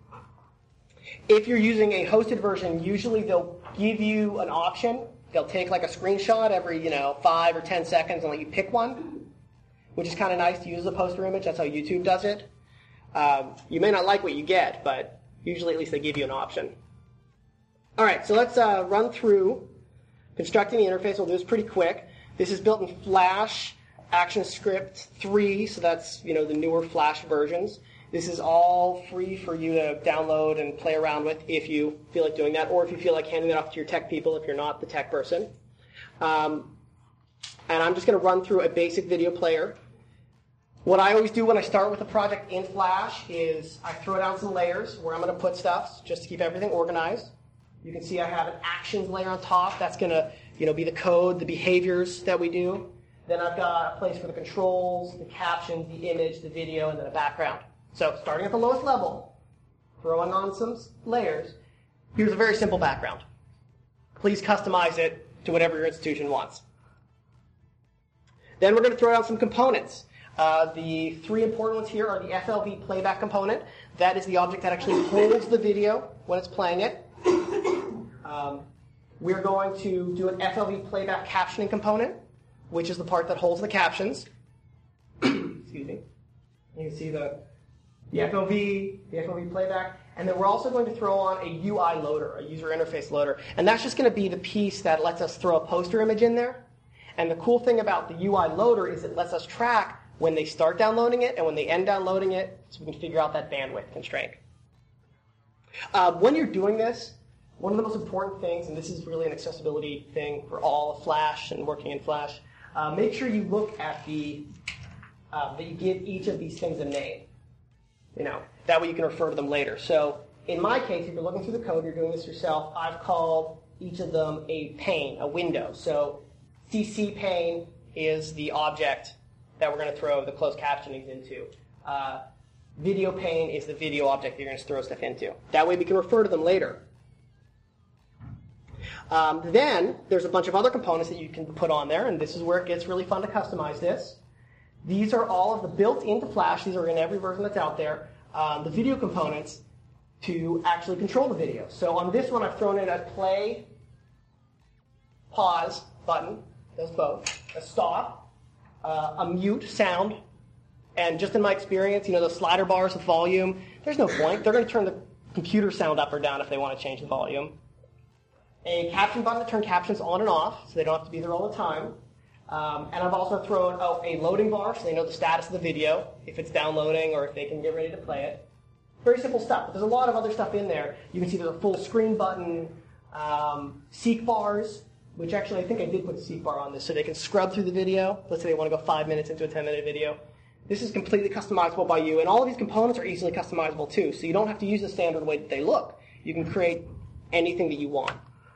Speaker 1: If you're using a hosted version, usually they'll give you an option. They'll take like a screenshot every, you know, five or ten seconds and let you pick one, which is kind of nice to use as a poster image. That's how YouTube does it. Um, you may not like what you get, but usually at least they give you an option. All right, so let's uh, run through constructing the interface. We'll do this pretty quick. This is built in Flash ActionScript three, so that's, you know, the newer Flash versions. This is all free for you to download and play around with if you feel like doing that, or if you feel like handing it off to your tech people if you're not the tech person. Um, and I'm just going to run through a basic video player. What I always do when I start with a project in Flash is I throw down some layers where I'm going to put stuff just to keep everything organized. You can see I have an actions layer on top. That's going to, you know, be the code, the behaviors that we do. Then I've got a place for the controls, the captions, the image, the video, and then a background. So starting at the lowest level, throwing on some layers, here's a very simple background. Please customize it to whatever your institution wants. Then we're going to throw down some components. Uh, the three important ones here are the F L V playback component. That is the object that actually holds the video when it's playing it. Um, we're going to do an F L V playback captioning component, which is the part that holds the captions. Excuse me. You can see the, the F L V, the F L V playback, and then we're also going to throw on a U I loader, a user interface loader, and that's just going to be the piece that lets us throw a poster image in there. And the cool thing about the U I loader is it lets us track when they start downloading it and when they end downloading it, so we can figure out that bandwidth constraint. Uh, when you're doing this, one of the most important things, and this is really an accessibility thing for all of Flash and working in Flash, uh, make sure you look at the, uh, that you give each of these things a name. You know, that way you can refer to them later. So in my case, if you're looking through the code, you're doing this yourself, I've called each of them a pane, a window. So C C pane is the object that we're going to throw the closed captionings into. Uh, video pane is the video object that you're going to throw stuff into. That way we can refer to them later. Um, then there's a bunch of other components that you can put on there, and this is where it gets really fun to customize this. These are all of the built into Flash. These are in every version that's out there. Um, the video components to actually control the video. So on this one, I've thrown in a play, pause button. Does both. A stop, uh, a mute sound, and just in my experience, you know, those slider bars with volume, there's no point. They're going to turn the computer sound up or down if they want to change the volume. A caption button to turn captions on and off, so they don't have to be there all the time. Um, and I've also thrown oh, a loading bar, so they know the status of the video, if it's downloading or if they can get ready to play it. Very simple stuff, but there's a lot of other stuff in there. You can see there's a full screen button, um, seek bars, which actually I think I did put a seek bar on this, so they can scrub through the video. Let's say they want to go five minutes into a ten-minute video. This is completely customizable by you, and all of these components are easily customizable too, so you don't have to use the standard way that they look. You can create anything that you want.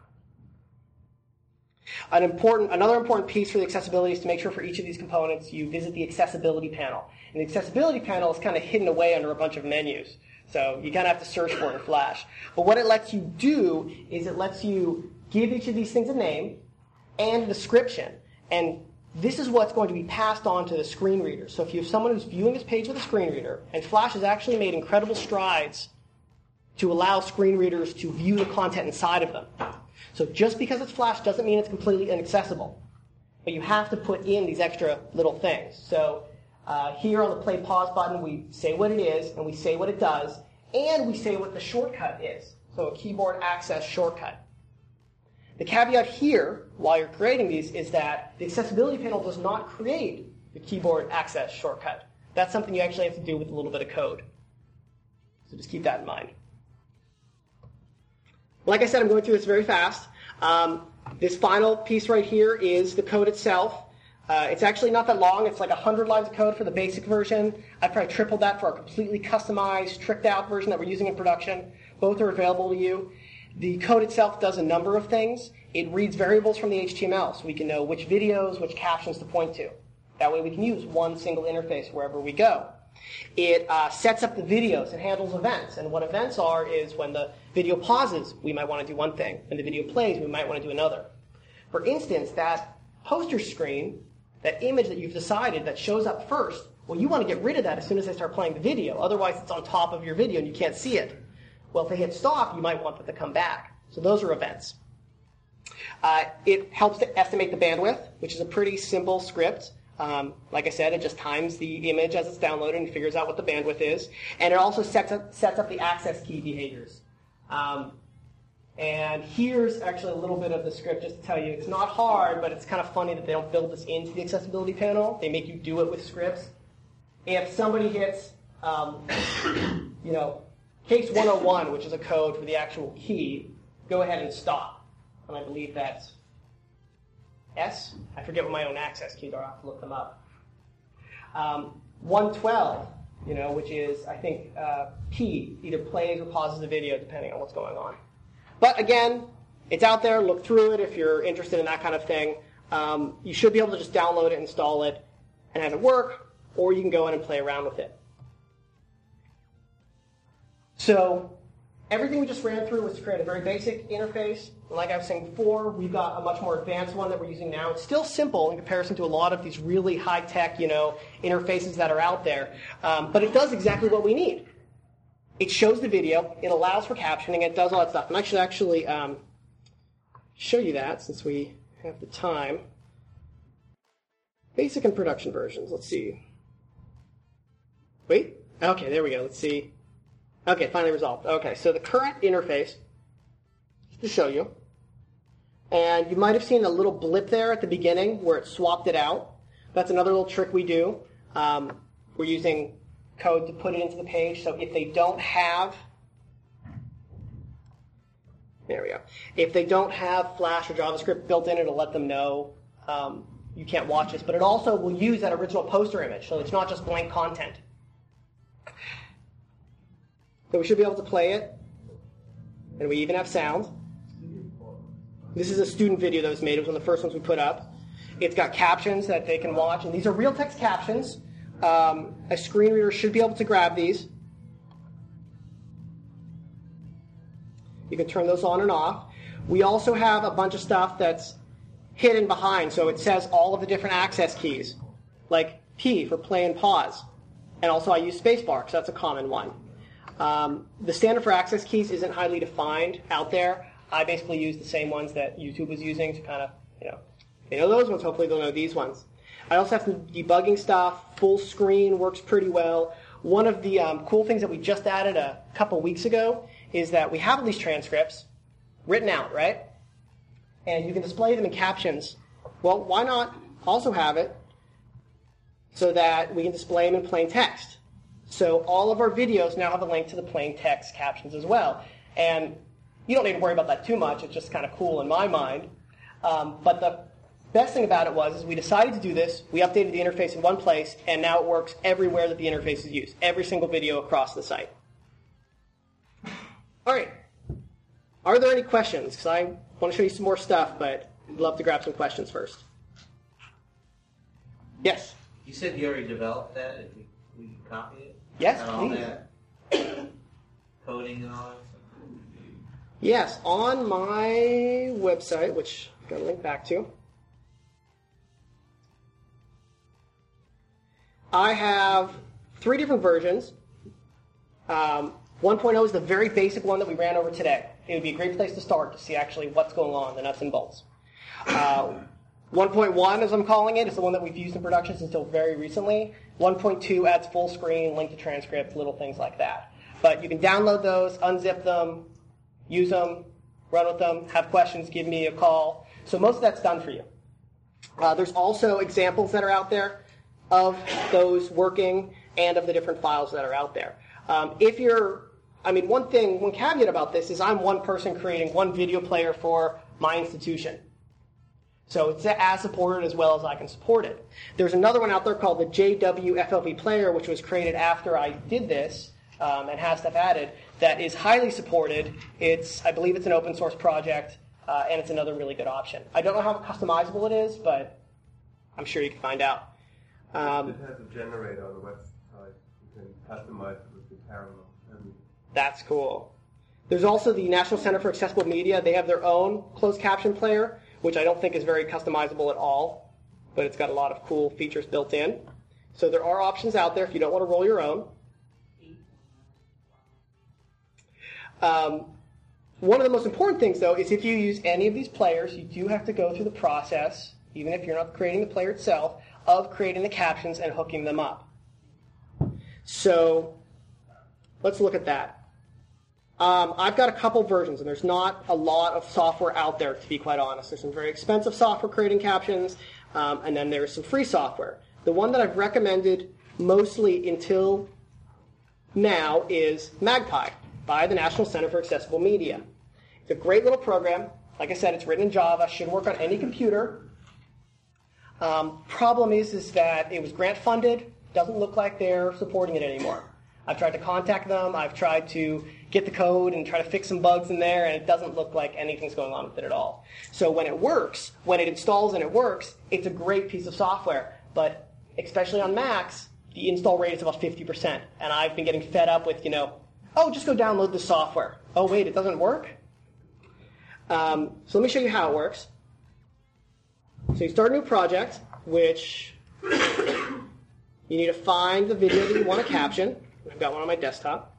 Speaker 1: An important, another important piece for the accessibility is to make sure for each of these components you visit the accessibility panel. And the accessibility panel is kind of hidden away under a bunch of menus. So you kind of have to search for it in Flash. But what it lets you do is it lets you give each of these things a name and a description. And this is what's going to be passed on to the screen reader. So if you have someone who's viewing this page with a screen reader, and Flash has actually made incredible strides to allow screen readers to view the content inside of them. So just because it's Flash doesn't mean it's completely inaccessible. But you have to put in these extra little things. So Uh, here on the play pause button, we say what it is, and we say what it does, and we say what the shortcut is. So a keyboard access shortcut. The caveat here, while you're creating these, is that the accessibility panel does not create the keyboard access shortcut. That's something you actually have to do with a little bit of code. So just keep that in mind. Like I said, I'm going through this very fast. Um, this final piece right here is the code itself. Uh, it's actually not that long. It's like one hundred lines of code for the basic version. I've probably tripled that for our completely customized, tricked-out version that we're using in production. Both are available to you. The code itself does a number of things. It reads variables from the H T M L, so we can know which videos, which captions to point to. That way we can use one single interface wherever we go. It uh, sets up the videos and handles events. And what events are is when the video pauses, we might want to do one thing. When the video plays, we might want to do another. For instance, that poster screen, that image that you've decided that shows up first, well, you want to get rid of that as soon as they start playing the video. Otherwise, it's on top of your video and you can't see it. Well, if they hit stop, you might want them to come back. So those are events. Uh, it helps to estimate the bandwidth, which is a pretty simple script. Um, like I said, it just times the image as it's downloaded and figures out what the bandwidth is. And it also sets up, sets up the access key behaviors. Um, and here's actually a little bit of the script just to tell you it's not hard, but it's kind of funny that they don't build this into the accessibility panel. They make you do it with scripts. If somebody hits, um, you know, case one oh one, which is a code for the actual key, go ahead and stop. And I believe that's S. I forget what my own access keys are. I'll have to look them up. Um, one twelve, you know, which is, I think, uh, P, either plays or pauses the video depending on what's going on. But again, it's out there. Look through it if you're interested in that kind of thing. Um, you should be able to just download it, install it, and have it work, or you can go in and play around with it. So everything we just ran through was to create a very basic interface. And like I was saying before, we've got a much more advanced one that we're using now. It's still simple in comparison to a lot of these really high-tech, you know, interfaces that are out there. Um, but it does exactly what we need. It shows the video. It allows for captioning. It does all that stuff. And I should actually um, show you that since we have the time. Basic and production versions. Let's see. Wait. Okay, there we go. Let's see. Okay, finally resolved. Okay, so the current interface, just to show you, and you might have seen a little blip there at the beginning where it swapped it out. That's another little trick we do. Um, we're using code to put it into the page, so if they don't have, there we go. If they don't have Flash or JavaScript built in, it'll let them know um, you can't watch this. But it also will use that original poster image, so it's not just blank content. So we should be able to play it, and we even have sound. This is a student video that was made. It was one of the first ones we put up. It's got captions that they can watch, and these are real text captions. Um, a screen reader should be able to grab these. You can turn those on and off. We also have a bunch of stuff that's hidden behind, so it says all of the different access keys, like P for play and pause. And also I use spacebar, because that's a common one. Um, the standard for access keys isn't highly defined out there. I basically use the same ones that YouTube was using to kind of, you know, they know those ones, hopefully they'll know these ones. I also have some debugging stuff. Full screen works pretty well. One of the um, cool things that we just added a couple weeks ago is that we have all these transcripts written out, right? And you can display them in captions. Well, why not also have it so that we can display them in plain text? So all of our videos now have a link to the plain text captions as well. And you don't need to worry about that too much. It's just kind of cool in my mind. Um, but the best thing about it was is we decided to do this. We updated the interface in one place, and now it works everywhere that the interface is used. Every single video across the site. All right. Are there any questions? Because I want to show you some more stuff, but I'd love to grab some questions first. Yes?
Speaker 2: You said you already developed that. If we, we can copy it?
Speaker 1: Yes,
Speaker 2: and all
Speaker 1: please.
Speaker 2: that coding and all that stuff?
Speaker 1: Yes, on my website, which I'm going to link back to, I have three different versions. Um, one point oh is the very basic one that we ran over today. It would be a great place to start to see actually what's going on, the nuts and bolts. Uh, one point one, as I'm calling it, is the one that we've used in production until very recently. one point two adds full screen, link to transcript, little things like that. But you can download those, unzip them, use them, run with them, have questions, give me a call. So most of that's done for you. Uh, there's also examples that are out there of those working and of the different files that are out there. Um, if you're, I mean, one thing, one caveat about this is I'm one person creating one video player for my institution. So it's as supported as well as I can support it. There's another one out there called the J W F L V Player, which was created after I did this um, and has stuff added, that is highly supported. It's, I believe it's an open source project, uh, and it's another really good option. I don't know how customizable it is, but I'm sure you can find out. Um,
Speaker 4: it has a generator on the website. You can customize it with the parallel. And
Speaker 1: that's cool. There's also the National Center for Accessible Media. They have their own closed caption player, which I don't think is very customizable at all, but it's got a lot of cool features built in. So there are options out there if you don't want to roll your own. Um, one of the most important things, though, is if you use any of these players, you do have to go through the process, even if you're not creating the player itself, of creating the captions and hooking them up. So let's look at that. Um, I've got a couple versions, and there's not a lot of software out there, to be quite honest. There's some very expensive software creating captions, um, and then there's some free software. The one that I've recommended mostly until now is Magpie by the National Center for Accessible Media. It's a great little program. Like I said, it's written in Java, should work on any computer. Um, problem is, is that it was grant funded. Doesn't look like they're supporting it anymore. I've tried to contact them. I've tried to get the code and try to fix some bugs in there, and it doesn't look like anything's going on with it at all. So when it works, when it installs and it works, it's a great piece of software. But especially on Macs, the install rate is about fifty percent. And I've been getting fed up with, you know, oh, just go download the software. Oh, wait, it doesn't work? Um, so let me show you how it works. So you start a new project, which you need to find the video that you want to caption. I've got one on my desktop.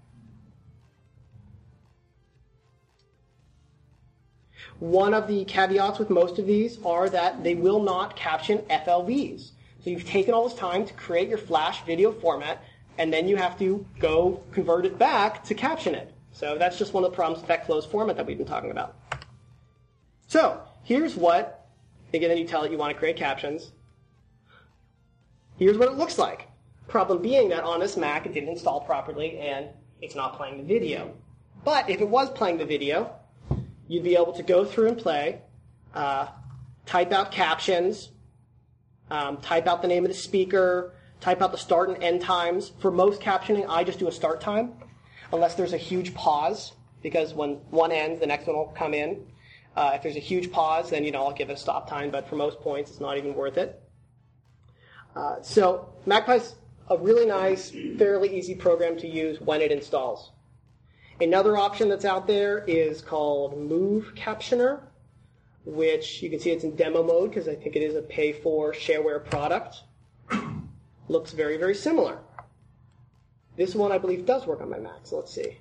Speaker 1: One of the caveats with most of these are that they will not caption F L Vs. So you've taken all this time to create your Flash video format, and then you have to go convert it back to caption it. So that's just one of the problems with that closed format that we've been talking about. So here's what, again, then you tell it you want to create captions. Here's what it looks like. Problem being that on this Mac it didn't install properly and it's not playing the video. But if it was playing the video, you'd be able to go through and play, uh, type out captions, um, type out the name of the speaker, type out the start and end times. For most captioning, I just do a start time, unless there's a huge pause, because when one ends, the next one will come in. Uh, if there's a huge pause, then, you know, I'll give it a stop time, but for most points, it's not even worth it. Uh, so Magpie's a really nice, fairly easy program to use when it installs. Another option that's out there is called Move Captioner, which you can see it's in demo mode because I think it is a pay-for shareware product. Looks very, very similar. This one, I believe, does work on my Mac, so let's see.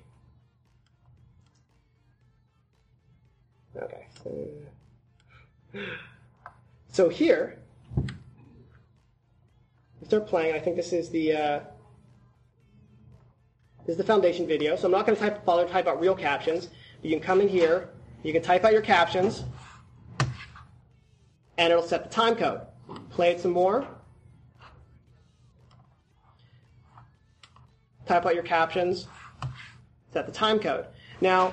Speaker 1: Okay. So, so here, we start playing. I think this is the uh, this is the foundation video. So I'm not going to type, bother to type out real captions. You can come in here. You can type out your captions, and it'll set the time code. Play it some more. Type out your captions. Set the time code. Now,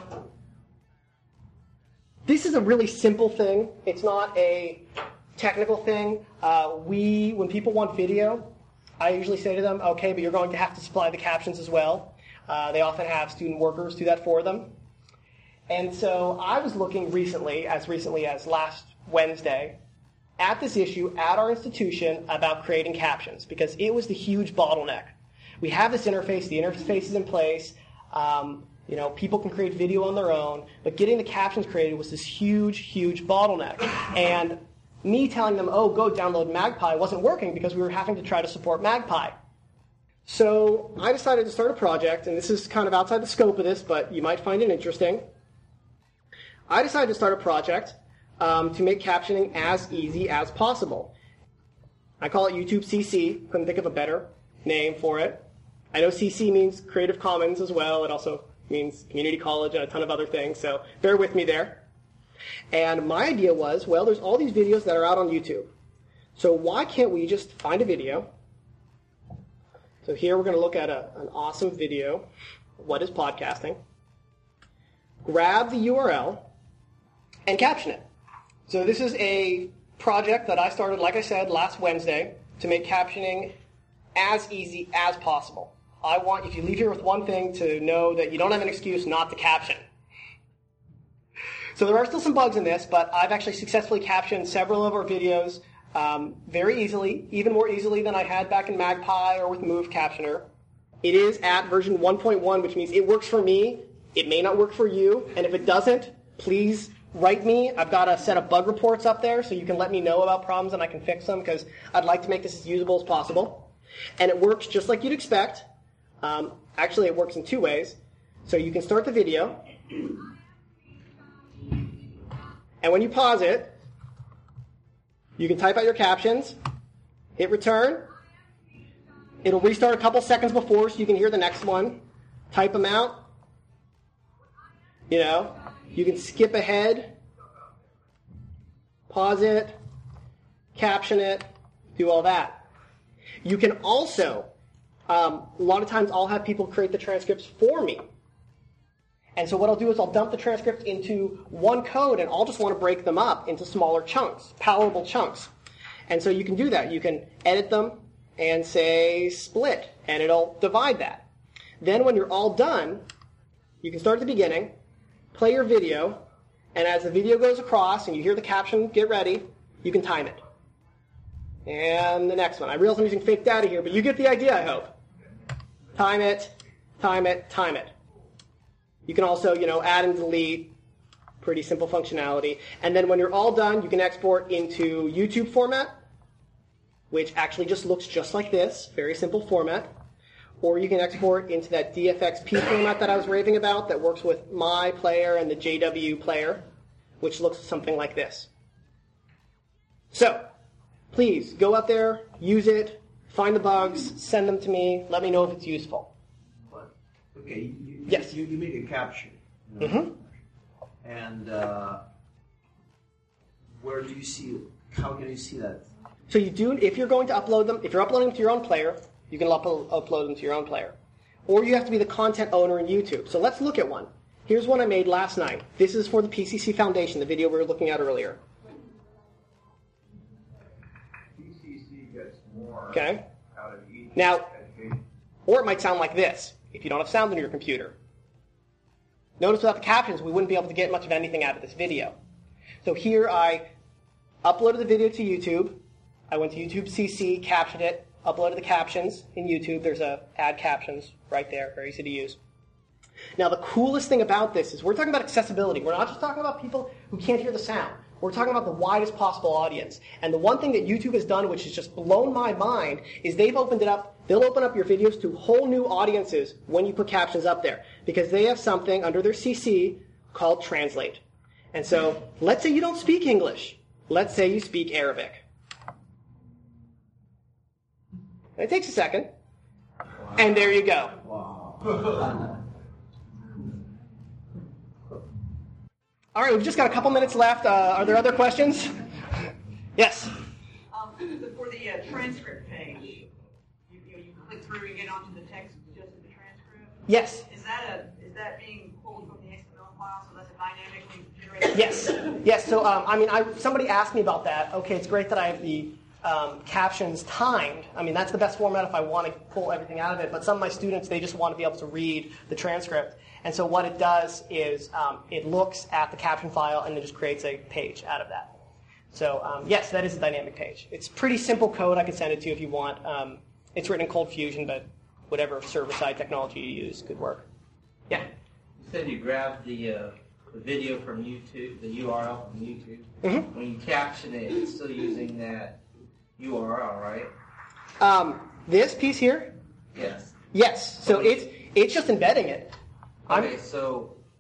Speaker 1: this is a really simple thing. It's not a technical thing. Uh, we, when people want video, I usually say to them, okay, but you're going to have to supply the captions as well. Uh, they often have student workers do that for them. And so I was looking recently, as recently as last Wednesday, at this issue at our institution about creating captions, because it was the huge bottleneck. We have this interface, the interface is in place, um, you know, people can create video on their own, but getting the captions created was this huge, huge bottleneck. And me telling them, oh, go download Magpie wasn't working because we were having to try to support Magpie. So I decided to start a project, and this is kind of outside the scope of this, but you might find it interesting. I decided to start a project um, to make captioning as easy as possible. I call it YouTube C C. Couldn't think of a better name for it. I know C C means Creative Commons as well. It also means community college and a ton of other things, so bear with me there. And my idea was, well, there's all these videos that are out on YouTube. So why can't we just find a video? So here we're going to look at a, an awesome video. What is podcasting? Grab the U R L and caption it. So this is a project that I started, like I said, last Wednesday to make captioning as easy as possible. I want, if you leave here with one thing, to know that you don't have an excuse not to caption. So there are still some bugs in this, but I've actually successfully captioned several of our videos um, very easily, even more easily than I had back in Magpie or with Move Captioner. It is at version one point one, which means it works for me. It may not work for you, and if it doesn't, please write me. I've got a set of bug reports up there, so you can let me know about problems and I can fix them, because I'd like to make this as usable as possible. And it works just like you'd expect. Um, actually, it works in two ways. So you can start the video, and when you pause it, you can type out your captions, hit return. It'll restart a couple seconds before so you can hear the next one. Type them out. You know, you can skip ahead, pause it, caption it, do all that. You can also, um, a lot of times I'll have people create the transcripts for me. And so what I'll do is I'll dump the transcript into one code, and I'll just want to break them up into smaller chunks, palatable chunks. And so you can do that. You can edit them and say split, and it'll divide that. Then when you're all done, you can start at the beginning, play your video, and as the video goes across and you hear the caption, get ready, you can time it. And the next one. I realize I'm using fake data here, but you get the idea, I hope. Time it, time it, time it. You can also, you know, add and delete. Pretty simple functionality. And then when you're all done, you can export into YouTube format, which actually just looks just like this. Very simple format. Or you can export into that D F X P format that I was raving about that works with my player and the J W player, which looks something like this. So, please, go out there, use it, find the bugs, send them to me, let me know if it's useful.
Speaker 5: Okay, you,
Speaker 1: yes.
Speaker 5: you, you make a caption.
Speaker 1: You know, mm-hmm.
Speaker 5: And uh, where do you see, how can you see that?
Speaker 1: So you do, if you're going to upload them, if you're uploading them to your own player, you can upload, upload them to your own player. Or you have to be the content owner in YouTube. So let's look at one. Here's one I made last night. This is for the P C C Foundation, the video we were looking at earlier.
Speaker 3: P C C gets more
Speaker 1: Okay.
Speaker 3: out of each
Speaker 1: Now,
Speaker 3: education.
Speaker 1: or it might sound like this, if you don't have sound on your computer. Notice without the captions, we wouldn't be able to get much of anything out of this video. So here I uploaded the video to YouTube. I went to YouTube C C, captioned it, uploaded the captions in YouTube. There's a add captions right there, very easy to use. Now the coolest thing about this is we're talking about accessibility. We're not just talking about people who can't hear the sound. We're talking about the widest possible audience. And the one thing that YouTube has done, which has just blown my mind, is they've opened it up. They'll open up your videos to whole new audiences when you put captions up there, because they have something under their C C called Translate. And so let's say you don't speak English. Let's say you speak Arabic. And it takes a second. Wow. And there you go.
Speaker 5: Wow.
Speaker 1: All right, we've just got a couple minutes left. Uh, are there other questions? Yes?
Speaker 6: Um, for the uh, transcript page, you, you, know, you click through and get onto the text just in the transcript?
Speaker 1: Yes.
Speaker 6: Is that a is that being pulled from the X M L file, so that's a dynamically generated?
Speaker 1: Yes. Yes. So, um, I mean, I, somebody asked me about that. Okay, it's great that I have the um, captions timed. I mean, that's the best format if I want to pull everything out of it. But some of my students, they just want to be able to read the transcript. And so what it does is um, it looks at the caption file and then just creates a page out of that. So um, yes, that is a dynamic page. It's pretty simple code. I could send it to you if you want. Um, it's written in Cold Fusion, but whatever server-side technology you use could work. Yeah?
Speaker 2: You said you grabbed the, uh, the video from YouTube, the U R L from YouTube.
Speaker 1: Mm-hmm.
Speaker 2: When you caption it, it's still using that U R L, right?
Speaker 1: Um, this piece here?
Speaker 2: Yes.
Speaker 1: Yes. So it's, it's just embedding it.
Speaker 2: Okay,
Speaker 1: I'm,
Speaker 2: so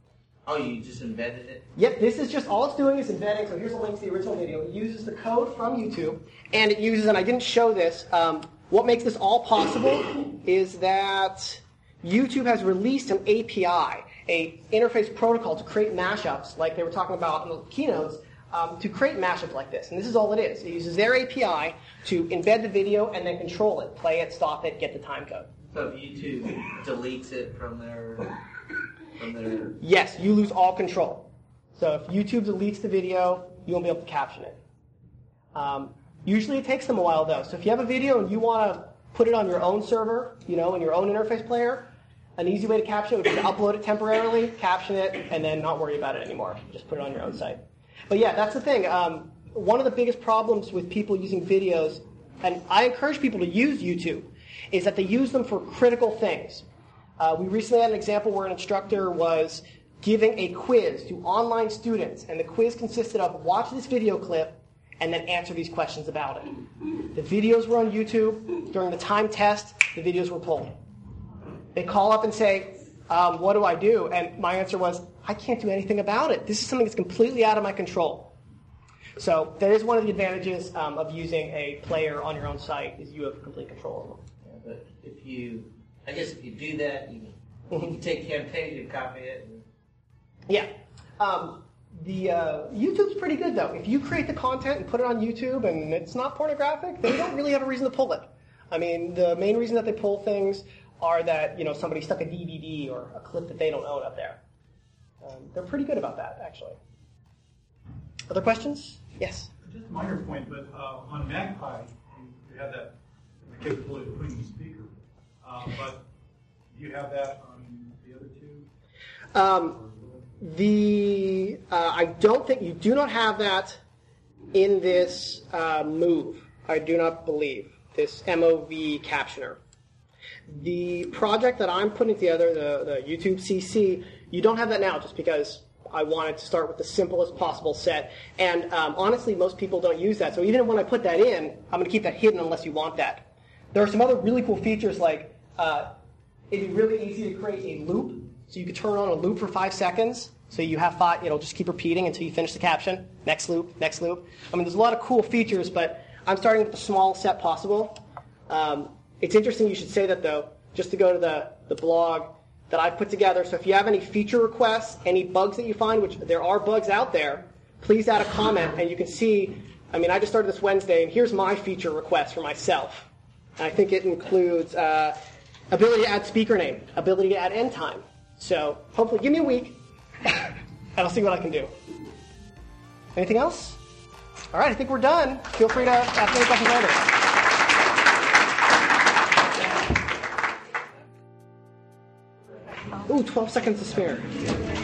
Speaker 2: Oh, you just embedded it?
Speaker 1: Yep, this is just, all it's doing is embedding, so here's a link to the original video. It uses the code from YouTube, and it uses, and I didn't show this, um, what makes this all possible is that YouTube has released an A P I, a interface protocol to create mashups, like they were talking about in the keynotes, um, to create mashups like this. And this is all it is. It uses their A P I to embed the video and then control it, play it, stop it, get the time code.
Speaker 2: So if YouTube deletes it from their... From their...
Speaker 1: Yes, you lose all control. So if YouTube deletes the video, you won't be able to caption it. Um, usually it takes them a while, though. So if you have a video and you want to put it on your own server, you know, in your own interface player, an easy way to caption it would be to upload it temporarily, caption it, and then not worry about it anymore. Just put it on your own site. But yeah, that's the thing. Um, one of the biggest problems with people using videos, and I encourage people to use YouTube, is that they use them for critical things. Uh, we recently had an example where an instructor was giving a quiz to online students, and the quiz consisted of watch this video clip and then answer these questions about it. The videos were on YouTube. During the time test, the videos were pulled. They call up and say, um, what do I do? And my answer was, I can't do anything about it. This is something that's completely out of my control. So that is one of the advantages um, of using a player on your own site, is you have complete control of them.
Speaker 2: Yeah, but if you... I guess if you do that, you, you can take Camtasia and copy it. And...
Speaker 1: Yeah. Um, the uh, YouTube's pretty good, though. If you create the content and put it on YouTube and it's not pornographic, they don't really have a reason to pull it. I mean, the main reason that they pull things are that, you know, somebody stuck a D V D or a clip that they don't own up there. Um, they're pretty good about that, actually. Other questions? Yes?
Speaker 7: Just a minor point, but uh, on Magpie, you have that capability of putting the speaker. Uh, but do you have that on the other two?
Speaker 1: Um, the uh, I don't think you do not have that in this uh, move. I do not believe this M O V captioner. The project that I'm putting together, the, the YouTube C C, you don't have that now just because I wanted to start with the simplest possible set. And um, honestly, most people don't use that. So even when I put that in, I'm going to keep that hidden unless you want that. There are some other really cool features like Uh, it'd be really easy to create a loop, so you could turn on a loop for five seconds. So you have five, it'll just keep repeating until you finish the caption. Next loop, next loop. I mean, there's a lot of cool features, but I'm starting with the smallest set possible. Um, it's interesting you should say that, though, just to go to the, the blog that I've put together. So if you have any feature requests, any bugs that you find, which there are bugs out there, please add a comment, and you can see, I mean, I just started this Wednesday, and here's my feature request for myself. And I think it includes... Uh, ability to add speaker name, ability to add end time. So hopefully, give me a week, and I'll see what I can do. Anything else? All right, I think we're done. Feel free to ask any questions later. Ooh, twelve seconds to spare.